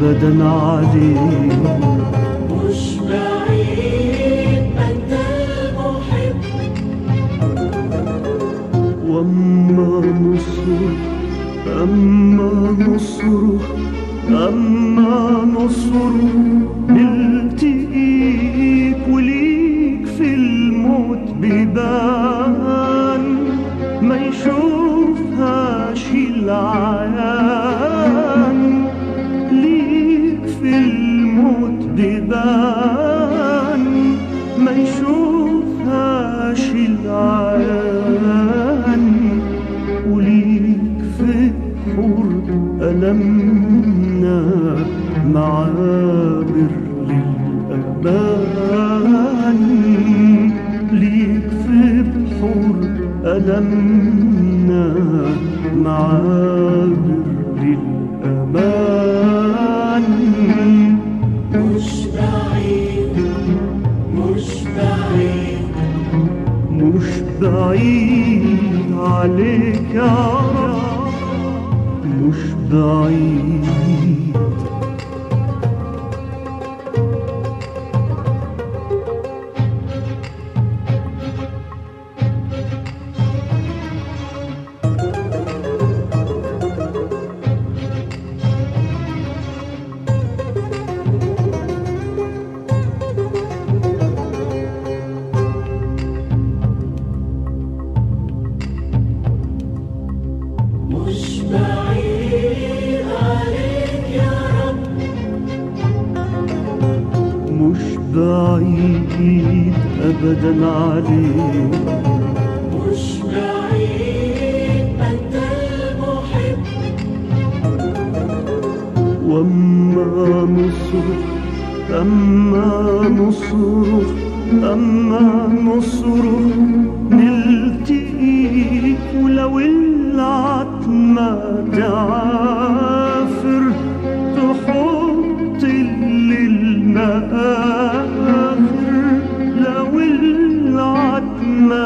أبدا عليك. مش بعيد أنت المحب، وأما نصره نلتقيك وليك في الموت بيبان، ما يشوفهاش العيان. ليك في الموت بيبان، ما يشوفهاش العيان. وليك في بحور ألمنا معابر للأمان. ليك في بحور ألمنا معابر للأمان. مش بعيد مش بعيد مش بعيد عليك يا رب، مش بعيد. مش بعيد عليك يا رب، مش بعيد أبدا عليك. مش بعيد أنت المحب، وأما نصره نلتقيك ولو العتمة تعافر، تحط ليلنا آخر. لو العتمة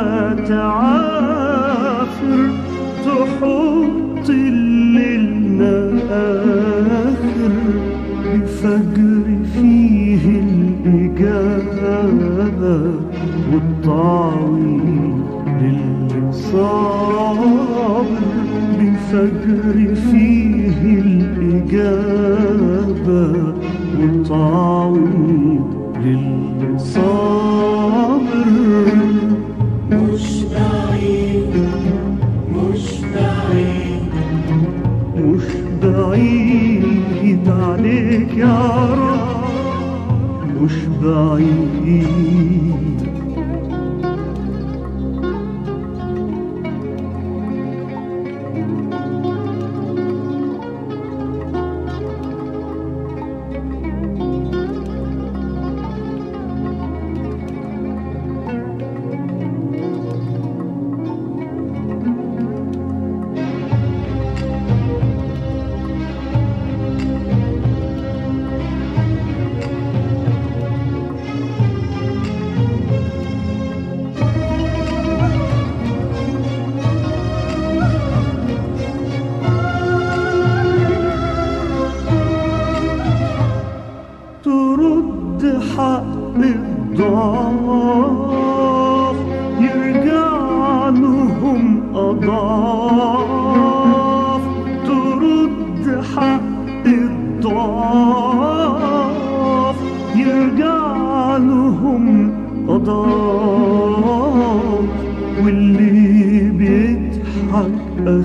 تعافر، تحط ليلنا آخر. بفجر فيه الإجابة والتعويض للي صابر. بفجر فيه الإجابة والتعويض للي صابر. مش بعيد مش بعيد مش بعيد عليك يا رب، مش بعيد. ترد حق الضعاف، يرجع لهم أضعاف. ترد حق الضعاف، يرجع لهم أضعاف. واللي بيضحك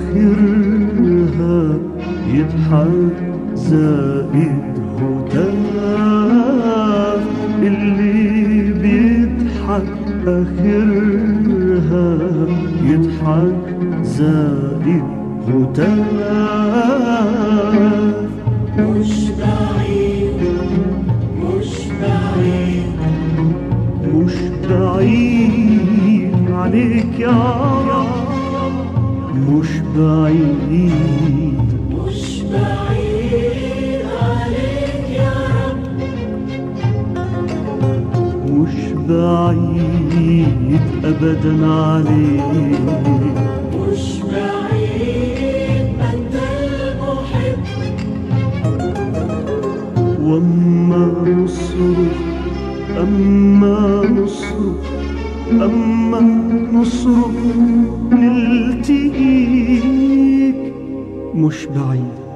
آخرها يضحك زائد هتاف. اللي بيضحك آخرها يضحك زائد هتاف. مش بعيد مش بعيد مش بعيد عليك يا رب، مش بعيد. مش بعيد عليك يا رب، مش بعيد أبدا عليك. مش بعيد أنت المحب، وأما نصرخ أما نصرخ نلتقيك مش بعيد.